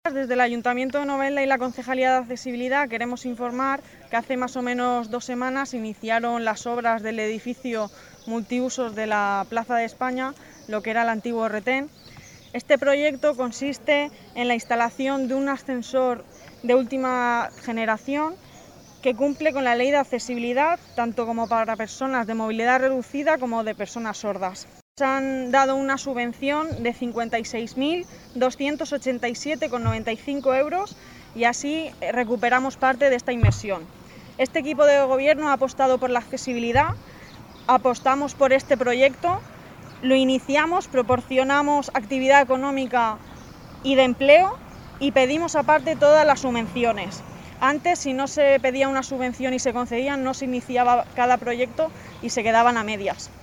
Desde el Ayuntamiento de Novelda y la Concejalía de Accesibilidad queremos informar que hace más o menos 2 semanas iniciaron las obras del edificio multiusos de la Plaza de España, lo que era el antiguo retén. Este proyecto consiste en la instalación de un ascensor de última generación que cumple con la ley de accesibilidad, tanto como para personas de movilidad reducida como de personas sordas. Nos han dado una subvención de 56.287,95 euros y así recuperamos parte de esta inversión. Este equipo de gobierno ha apostado por la accesibilidad, apostamos por este proyecto, lo iniciamos, proporcionamos actividad económica y de empleo y pedimos aparte todas las subvenciones. Antes, si no se pedía una subvención y se concedían, no se iniciaba cada proyecto y se quedaban a medias.